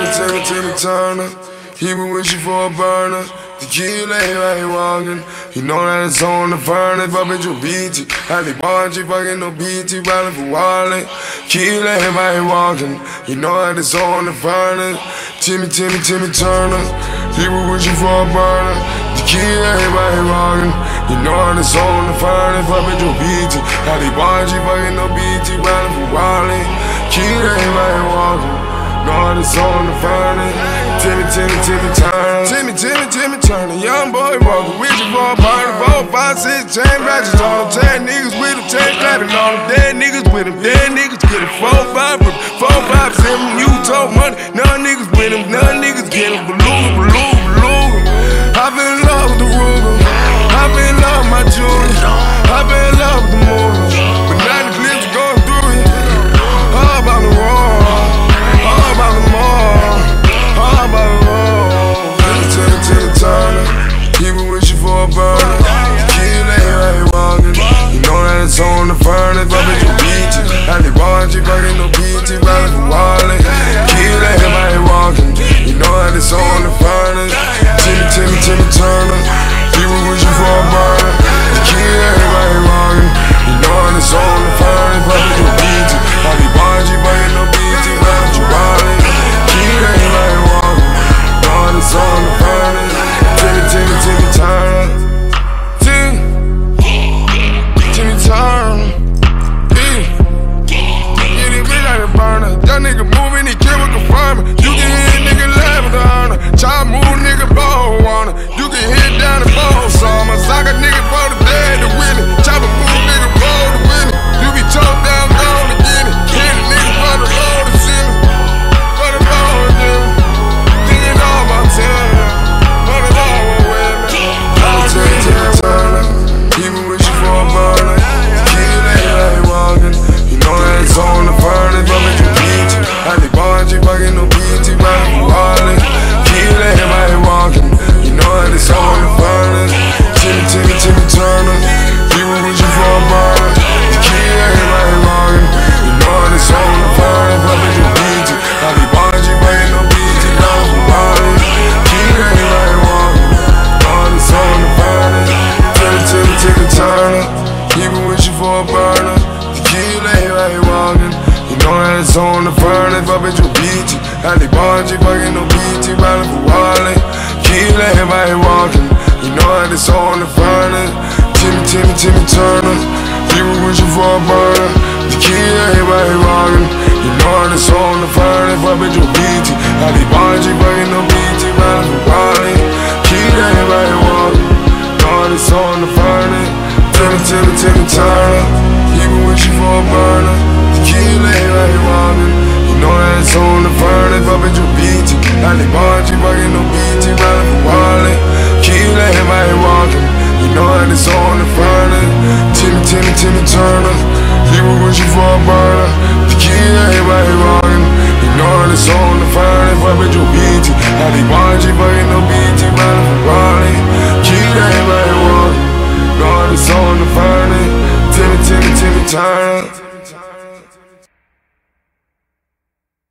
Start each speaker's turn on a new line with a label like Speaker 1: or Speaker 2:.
Speaker 1: Timmy Turner. He was wishing for a burner. Tequila, everybody walking. You know that it's on the furnace. Bumpin' your BT. Happy Bargy, fucking no BT. Riding for Wally. Tequila, everybody walking. You know that it's on the furnace. Timmy Turner. He was wishing for a burner. Tequila, everybody walking. You know that it's on the furnace. Bumpin' your BT. Happy Bargy, fucking no BT. Riding for Wally. Tequila, everybody walking. Know it's on the furnace. Timmy Turner. Timmy Turner. Young boy walking with you for a party. 4, 5, 6 chain ratchets on them. 10 niggas with them, 10 clapping on them. Dead niggas with them, dead niggas get them. 4, 5, 7, you told money. None niggas with them, none niggas get them. Beluga. I been in love with the Ruger. I been in love with my jewelry. I been in love with the movie. But now the clips are going through it. All about the war. All about the mall, all about the road. Timmy Turner, he was wishing for a burner. Tequila, everybody walking. You know that it's on the furnace. Bumpin' your BT. Happy Bargy, fucking no BT. Riding for Wally. Tequila, everybody walking. You know that it's on the furnace. Timmy Turner, he was wishing for a burner. Tequila, everybody walking. You know that it's on the furnace. Bumpin' your BT. Happy Bargy, fucking no BT. Riding for Wally. Tequila, everybody walking. Know it's on the furnace. Timmy Turner. Timmy Turner. Get it big like a burner. That nigga moving, he kill with confirming. You can hear a nigga laugh with the honor. Try move, nigga, ball on her. You can hit down the ball, summer. Sock a nigga for the dead to win it. Chop a move, nigga, ball to win it. You be choked down, gone again. Hit a nigga for the load to see me. For the load to do. Thinking all about time. For the load with me. Timmy Turner. He was wishing for a burner. Tequila, everybody walking. You know that it's on the furnace. Bumpin' your BT. Happy Bargy, fucking no BT. Riding for Wally. Tequila, everybody walking. You know that it's on the furnace. Timmy Turner. He was wishing for a burner. Tequila, everybody walking. You know that it's on the furnace. Bumpin' your BT. Happy Bargy, fucking no BT. Riding for Wally. Tequila, everybody walking. You know that it's on the furnace. Timmy Turner. He was wishing for a burner. Tequila, everybody walking. You know that it's on the furnace. Bumpin' your BT. Happy Bargy, fucking no BT. Riding for Wally. Tequila, everybody walking. You know that it's on the furnace. Timmy Turner. He was wishing for a burner. Tequila, everybody walking. You know that it's on the furnace. Bumpin' your BT. Happy Bargy, fucking no BT. Riding for Wally. Tequila, everybody walking. You know that it's on the furnace. Timmy Turner. He was wishing for a burner. Tequila, everybody walking. You know that it's on the furnace. Bumpin' your BT. Happy Bargy, fucking no BT. Riding for Wally. Tequila, everybody walking. You know that it's on the furnace. Timmy Turner. He was wishing for a burner. Tequila, everybody walking.